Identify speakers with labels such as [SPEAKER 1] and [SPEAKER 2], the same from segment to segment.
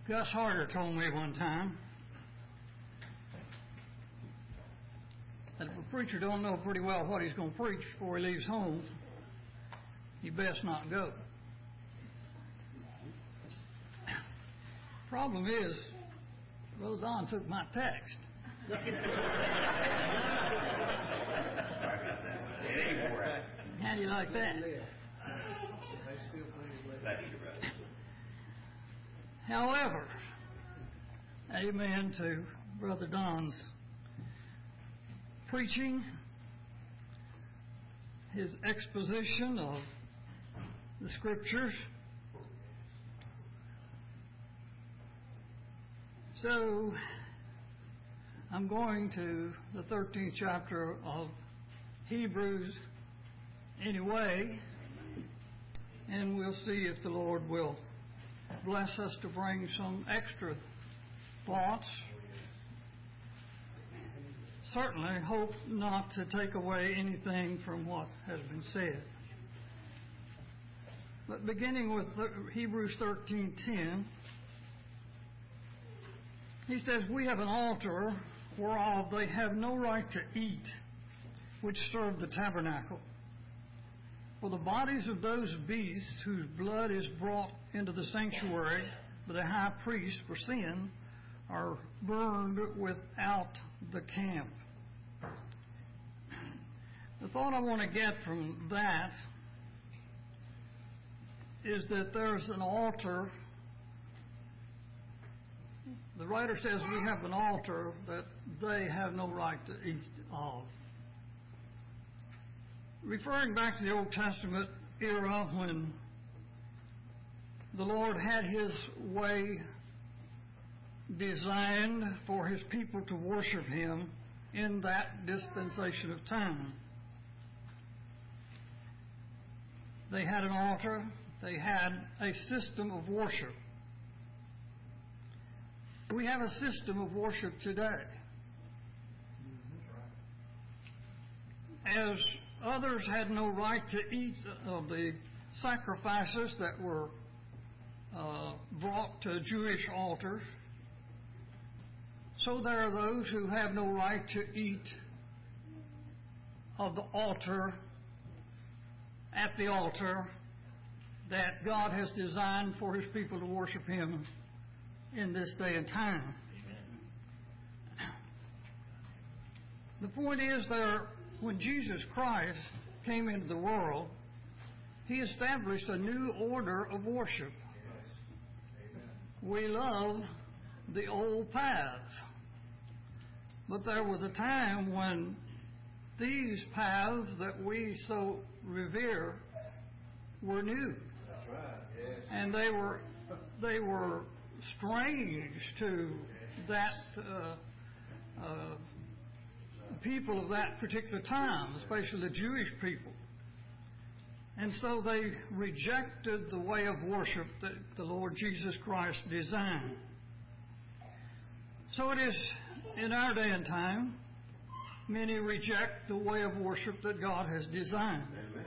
[SPEAKER 1] Gus Harder told me one time that if a preacher don't know pretty well what he's going to preach before he leaves home, he best not go. Problem is, Brother Don took my text. How do you like that? However, amen to Brother Don's preaching, his exposition of the Scriptures. So, I'm going to the 13th chapter of Hebrews anyway, and we'll see if the Lord will bless us to bring some extra thoughts. Certainly hope not to take away anything from what has been said. But beginning with Hebrews 13:10, he says, "We have an altar whereof they have no right to eat, which serve the tabernacle. For the bodies of those beasts whose blood is brought into the sanctuary by the high priest for sin are burned without the camp." The thought I want to get from that is that there's an altar. The writer says we have an altar that they have no right to eat of. Referring back to the Old Testament era when the Lord had His way designed for His people to worship Him in that dispensation of time. They had an altar. They had a system of worship. We have a system of worship today. As others had no right to eat of the sacrifices that were brought to Jewish altars, so there are those who have no right to eat of the altar, at the altar that God has designed for His people to worship Him in this day and time. The point is when Jesus Christ came into the world, He established a new order of worship. We love the old paths, but there was a time when these paths that we so revere were new.
[SPEAKER 2] That's right. Yes.
[SPEAKER 1] And they were strange to that people of that particular time, especially the Jewish people. And so they rejected the way of worship that the Lord Jesus Christ designed. So it is in our day and time, many reject the way of worship that God has designed.
[SPEAKER 2] Amen.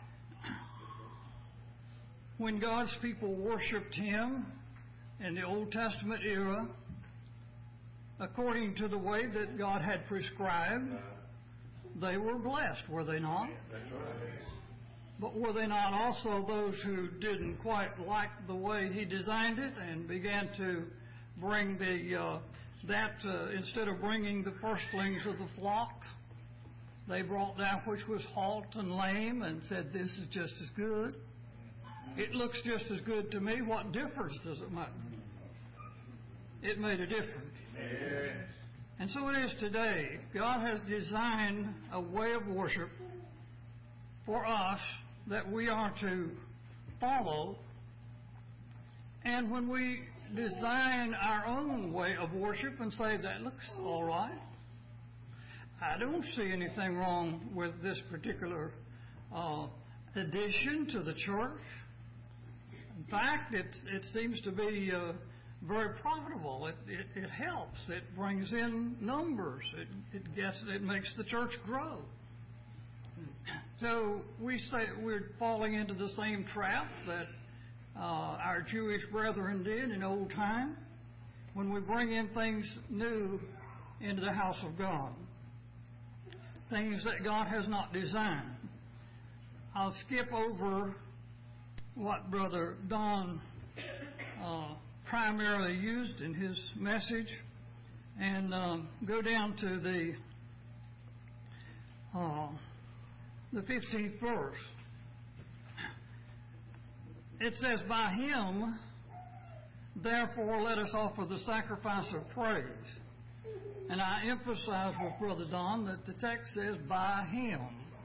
[SPEAKER 1] When God's people worshipped Him in the Old Testament era, according to the way that God had prescribed, they were blessed, were they not?
[SPEAKER 2] That's right.
[SPEAKER 1] But were they not also those who didn't quite like the way He designed it and began to bring instead of bringing the firstlings of the flock, they brought that which was halt and lame and said, "This is just as good. It looks just as good to me. What difference does it make?" It made a difference.
[SPEAKER 2] Yes.
[SPEAKER 1] And so it is today. God has designed a way of worship for us that we are to follow. And when we design our own way of worship and say, "That looks all right. I don't see anything wrong with this particular addition to the church. In fact, it seems to be very profitable. It helps. It brings in numbers. It makes the church grow." So we say we're falling into the same trap that our Jewish brethren did in old time. when we bring in things new into the house of God, things that God has not designed. I'll skip over what Brother Don primarily used in his message and go down to the 15th verse. It says, "By him, therefore, let us offer the sacrifice of praise." And I emphasize with Brother Don that the text says, "By him."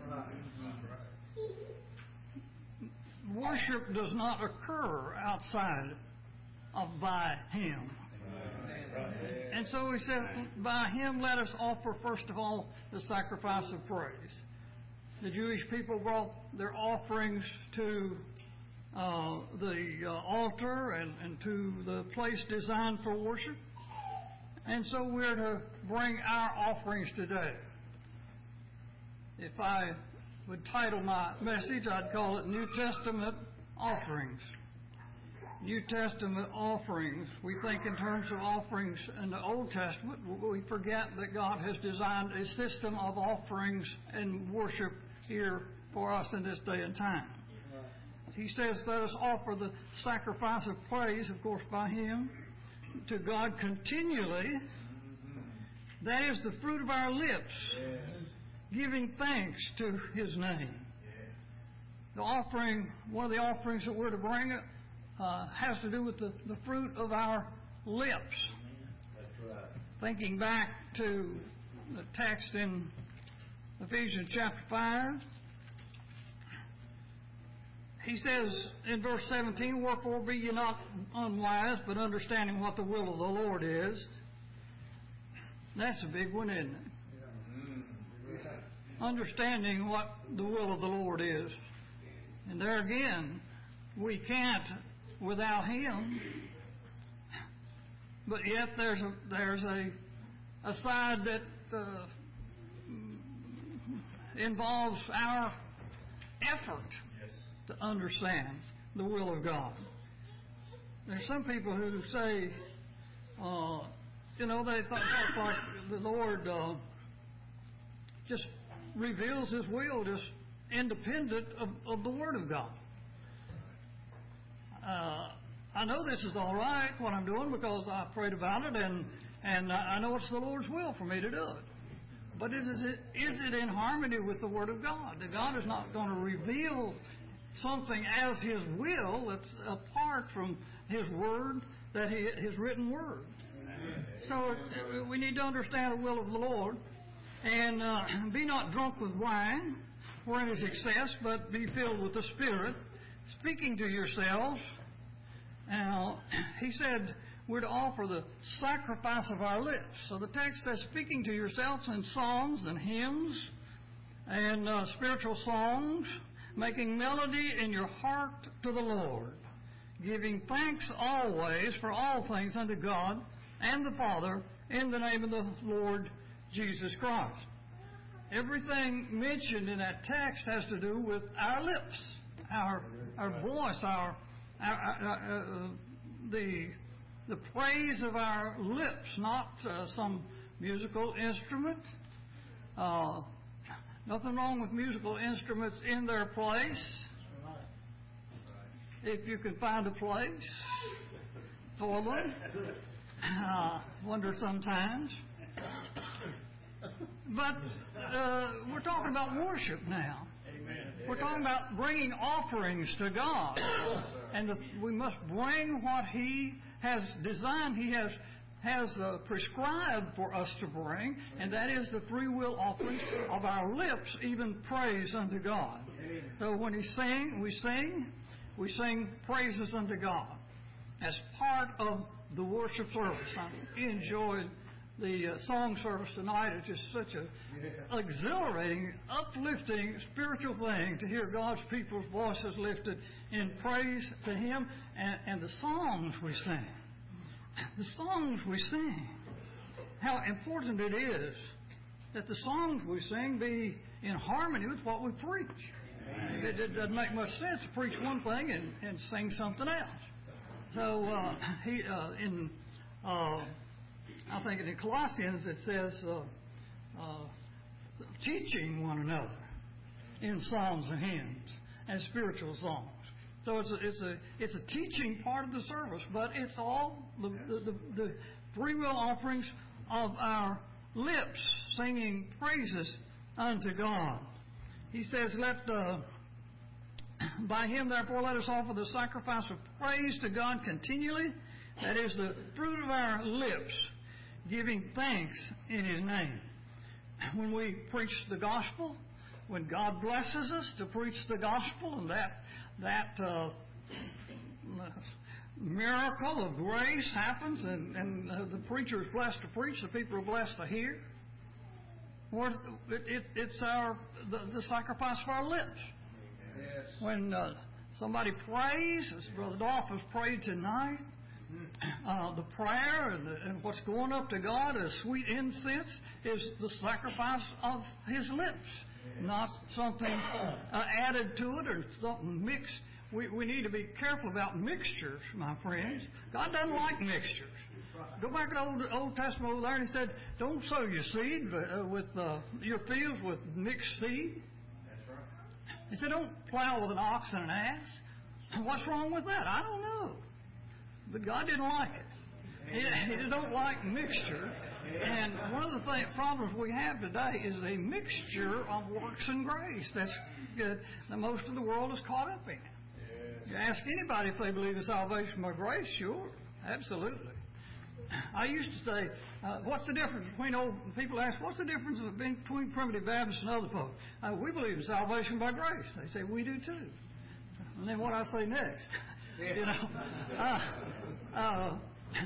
[SPEAKER 1] Worship does not occur outside of by him. And so he says, "By him, let us offer, first of all, the sacrifice of praise." The Jewish people brought their offerings to the altar and to the place designed for worship. And so we're to bring our offerings today. If I would title my message, I'd call it New Testament Offerings. New Testament offerings. We think in terms of offerings in the Old Testament. We forget that God has designed a system of offerings and worship here for us in this day and time. He says, let us offer the sacrifice of praise, of course, by him, to God continually. That is the fruit of our lips, giving thanks to his name. The offering, one of the offerings that we're to bring has to do with the fruit of our lips.
[SPEAKER 2] That's right.
[SPEAKER 1] Thinking back to the text in Ephesians chapter 5, he says in verse 17, "Wherefore be ye not unwise, but understanding what the will of the Lord is." That's a big one, isn't it? Understanding what the will of the Lord is. And there again, we can't without him. But yet there's a side that involves our effort to understand the will of God. There's some people who say, they thought like the Lord just reveals his will just independent of the Word of God. I know this is all right, what I'm doing, because I prayed about it, and I know it's the Lord's will for me to do it. But is it in harmony with the Word of God? That God is not going to reveal something as his will that's apart from his Word, his written Word. So we need to understand the will of the Lord, and be not drunk with wine, wherein is excess, but be filled with the Spirit, speaking to yourselves. Now, he said we're to offer the sacrifice of our lips. So the text says, speaking to yourselves in songs and hymns and spiritual songs, making melody in your heart to the Lord, giving thanks always for all things unto God and the Father in the name of the Lord Jesus Christ. Everything mentioned in that text has to do with our lips, our voice, the praise of our lips, not some musical instrument. Nothing wrong with musical instruments in their place, if you can find a place for them. Wonder sometimes. But we're talking about worship now.
[SPEAKER 2] Amen.
[SPEAKER 1] We're talking about bringing offerings to God. And we must bring what he has designed, he has prescribed for us to bring, and that is the free will offerings of our lips, even praise unto God. So when we sing praises unto God as part of the worship service. I enjoyed the song service tonight. It's just such an exhilarating, uplifting, spiritual thing to hear God's people's voices lifted in praise to him, and the songs we sing. The songs we sing. How important it is that the songs we sing be in harmony with what we preach. It doesn't make much sense to preach one thing and sing something else. So in I think in Colossians it says, teaching one another in psalms and hymns and spiritual songs. So it's a teaching part of the service, but it's all the free will offerings of our lips, singing praises unto God. He says, by him therefore let us offer the sacrifice of praise to God continually. That is the fruit of our lips, giving thanks in His name. When we preach the gospel, when God blesses us to preach the gospel, and that miracle of grace happens, and the preacher is blessed to preach, the people are blessed to hear. It's the sacrifice of our lips.
[SPEAKER 2] Yes.
[SPEAKER 1] When somebody prays, as Brother Dolph has prayed tonight, the prayer and what's going up to God as sweet incense is the sacrifice of His lips, not something added to it or something mixed. We need to be careful about mixtures, my friends. God doesn't like mixtures. Go back to the Old Testament over there, and He said, don't sow your seed with your fields with mixed seed.
[SPEAKER 2] That's right.
[SPEAKER 1] He said, don't plow with an ox and an ass. What's wrong with that? I don't know. But God didn't like it. He don't like mixture. And one of the problems we have today is a mixture of works and grace. That's good. That most of the world is caught up in. You ask anybody if they believe in salvation by grace, sure, absolutely. I used to say, what's the difference between people ask, what's the difference between primitive Baptists and other folks? We believe in salvation by grace. They say, we do too. And then what I say next? You know,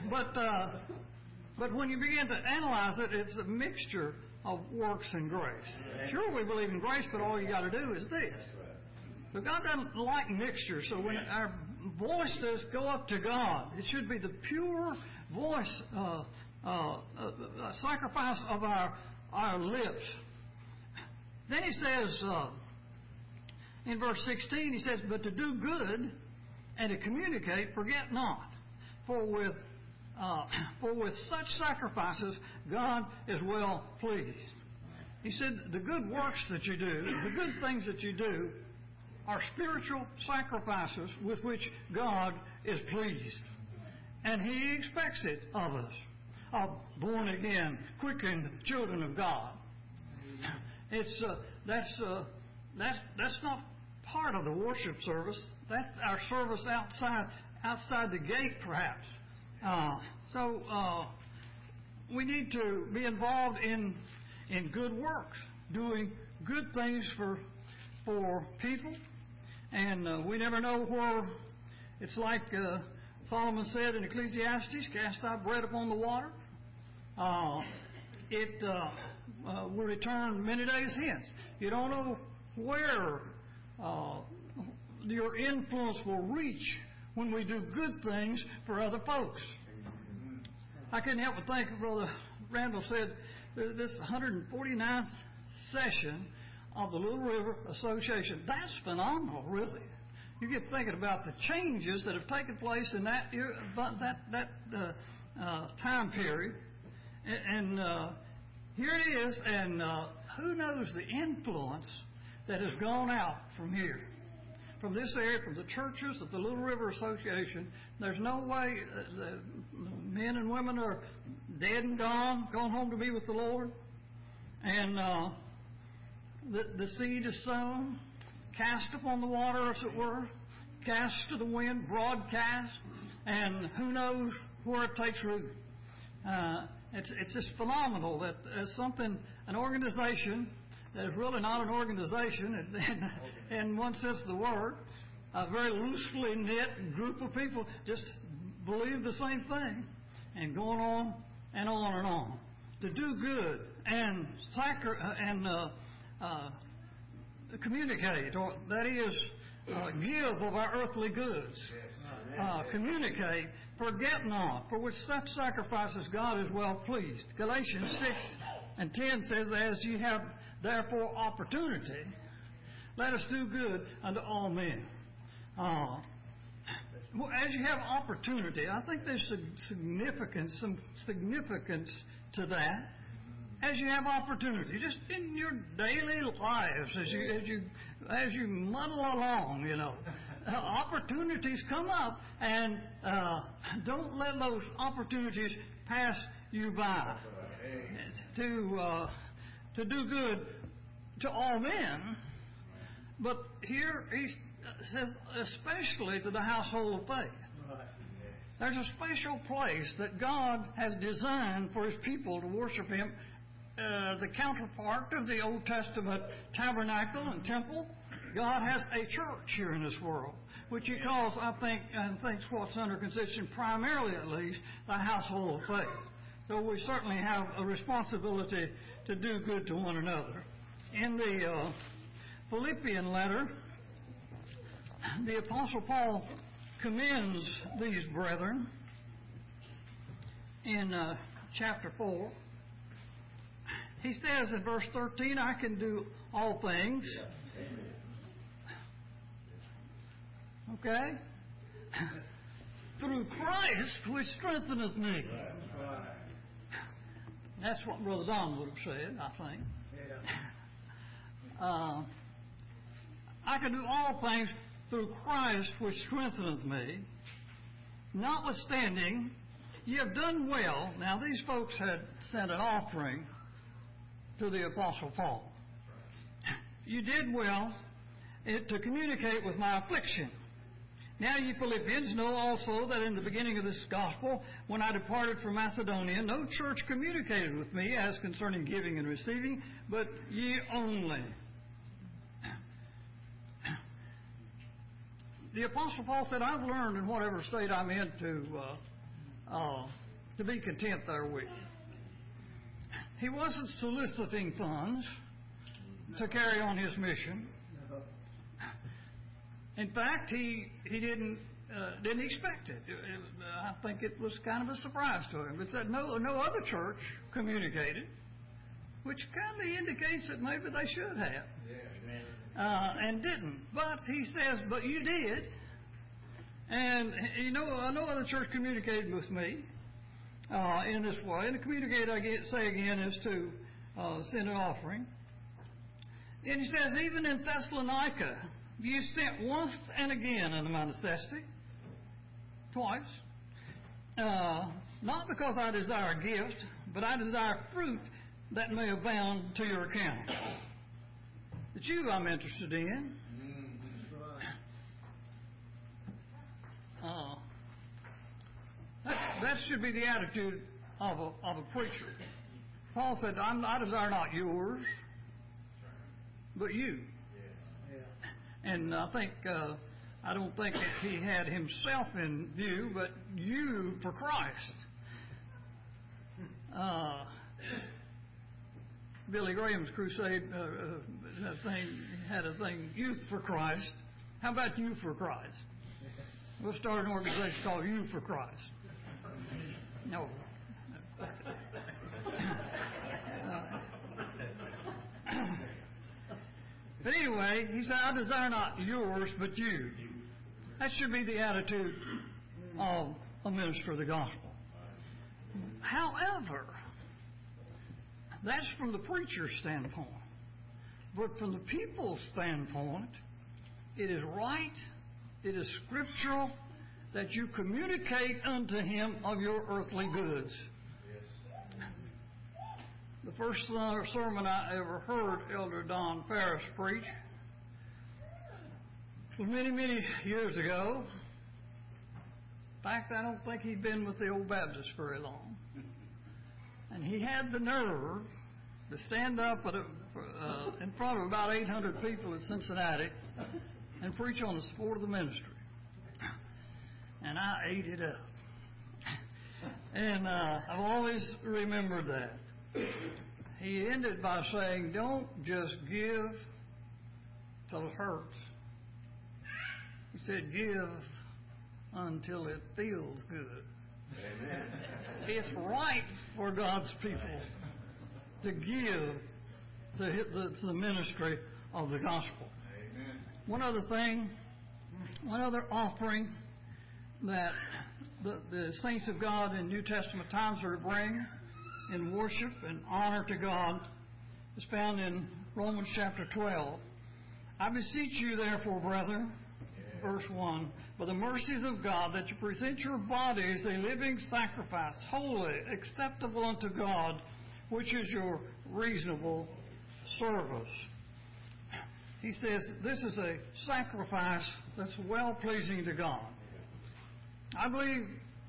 [SPEAKER 1] but when you begin to analyze it, it's a mixture of works and grace. Sure, we believe in grace, but all you got to do is this. But God doesn't like mixture, so when our voices go up to God, it should be the pure voice, sacrifice of our lips. Then He says, in verse 16, He says, but to do good and to communicate, forget not. For with such sacrifices, God is well pleased. He said, the good works that you do, the good things that you do, are spiritual sacrifices with which God is pleased. And He expects it of us, of born again, quickened children of God. That's not part of the worship service. That's our service outside the gate, perhaps. So we need to be involved in good works, doing good things for people, and we never know where. It's like Solomon said in Ecclesiastes, "Cast thy bread upon the water. It will return many days hence." You don't know where your influence will reach when we do good things for other folks. I couldn't help but think, Brother Randall said, this 149th session of the Little River Association. That's phenomenal, really. You get thinking about the changes that have taken place in that time period, and here it is. And who knows the influence that has gone out from here, from this area, from the churches of the Little River Association. There's no way the men and women are dead and gone home to be with the Lord, and the seed is sown, cast upon the water, as it were, cast to the wind, broadcast, and who knows where it takes root. It's just phenomenal that an organization that is really not an organization, in one sense of the word, a very loosely knit group of people just believe the same thing, and going on and on and on. To do good and communicate, or that is, give of our earthly goods. Communicate, forget not, for with such sacrifices God is well pleased. Galatians 6:10 says, as ye have therefore opportunity, let us do good unto all men. as you have opportunity, I think there's some significance to that. As you have opportunity, just in your daily lives, as you muddle along, opportunities come up, and don't let those opportunities pass you by. To do good to all men, but here he says especially to the household of faith. There's a special place that God has designed for His people to worship Him. The counterpart of the Old Testament tabernacle and temple, God has a church here in this world, which He calls, I think, and thinks what's under consideration, primarily at least, the household of faith. So we certainly have a responsibility to do good to one another. In the Philippian letter, the Apostle Paul commends these brethren in chapter 4. He says in verse 13, I can do all things. Okay? Through Christ, which strengtheneth me. That's what Brother Don would have said, I think. I can do all things through Christ, which strengtheneth me. Notwithstanding, ye have done well. Now, these folks had sent an offering to the Apostle Paul. You did well to communicate with my affliction. Now ye Philippians know also that in the beginning of this gospel, when I departed from Macedonia, no church communicated with me as concerning giving and receiving, but ye only. The Apostle Paul said, I've learned in whatever state I'm in to be content therewith. He wasn't soliciting funds to carry on his mission. In fact, he didn't expect it. I think it was kind of a surprise to him. It said no other church communicated, which kind of indicates that maybe they should have, and didn't. But he says, but you did, and no other church communicated with me in this way. And to communicate, I say again, is to send an offering. And he says, even in Thessalonica, you sent once and again unto my necessity, twice, not because I desire a gift, but I desire fruit that may abound to your account. It's you I'm interested in. That should be the attitude of a preacher. Paul said, I desire not yours, but you. And I don't think that he had himself in view, but you for Christ. Billy Graham's crusade had a thing, Youth for Christ. How about you for Christ? We'll start an organization called You for Christ. No. But anyway, he said, I desire not yours, but you. That should be the attitude of a minister of the gospel. However, that's from the preacher's standpoint. But from the people's standpoint, it is right, it is scriptural, that you communicate unto him of your earthly goods. The first sermon I ever heard Elder Don Ferris preach was many, many years ago. In fact, I don't think he'd been with the Old Baptist very long. And he had the nerve to stand up in front of about 800 people at Cincinnati and preach on the support of the ministry. And I ate it up. And I've always remembered that. He ended by saying, don't just give till it hurts. He said, give until it feels good. Amen. It's right for God's people to give to the ministry of the gospel. Amen. One other thing, one other offering that the saints of God in New Testament times are to bring in worship and honor to God is found in Romans chapter 12. I beseech you, therefore, brethren, verse 1, by the mercies of God, that you present your bodies a living sacrifice, holy, acceptable unto God, which is your reasonable service. He says this is a sacrifice that's well-pleasing to God. I believe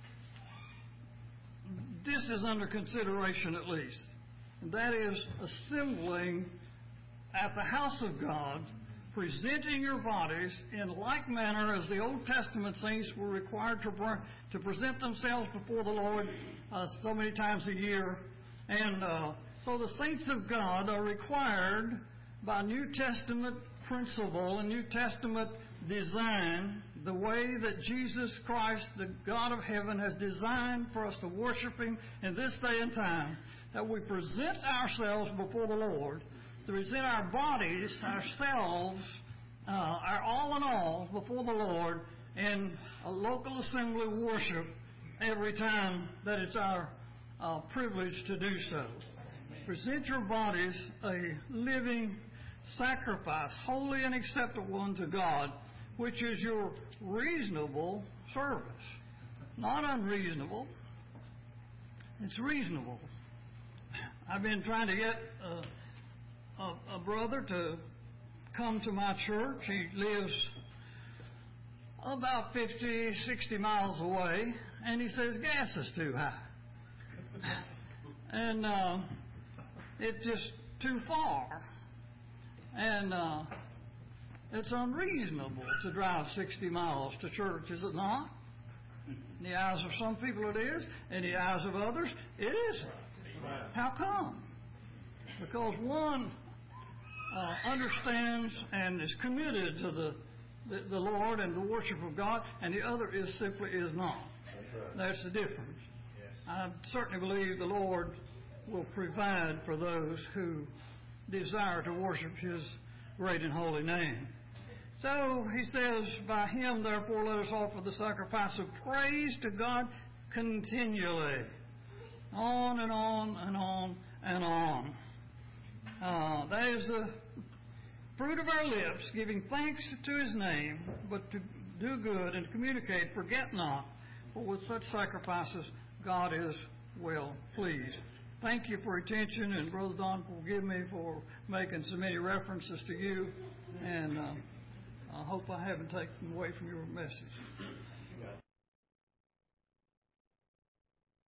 [SPEAKER 1] this is under consideration at least. And that is assembling at the house of God, presenting your bodies in like manner as the Old Testament saints were required to present themselves before the Lord so many times a year. And so the saints of God are required by New Testament principle and New Testament design, the way that Jesus Christ, the God of heaven, has designed for us to worship Him in this day and time, that we present ourselves before the Lord, to present our bodies, ourselves, our all in all before the Lord in a local assembly worship every time that it's our privilege to do so. Present your bodies a living sacrifice, holy and acceptable unto God, which is your reasonable service. Not unreasonable. It's reasonable. I've been trying to get a brother to come to my church. He lives about 50, 60 miles away, and he says gas is too high. And it's just too far. And it's unreasonable to drive 60 miles to church, is it not? In the eyes of some people it is. In the eyes of others, it isn't. How come? Because one understands and is committed to the Lord and the worship of God, and the other simply is not. That's the difference. I certainly believe the Lord will provide for those who desire to worship His great and holy name. So he says, by Him, therefore, let us offer the sacrifice of praise to God continually. On and on and on and on. That is the fruit of our lips, giving thanks to His name, but to do good and communicate, forget not, for with such sacrifices God is well pleased. Thank you for your attention, and Brother Don, forgive me for making so many references to you, and I hope I haven't taken away from your message.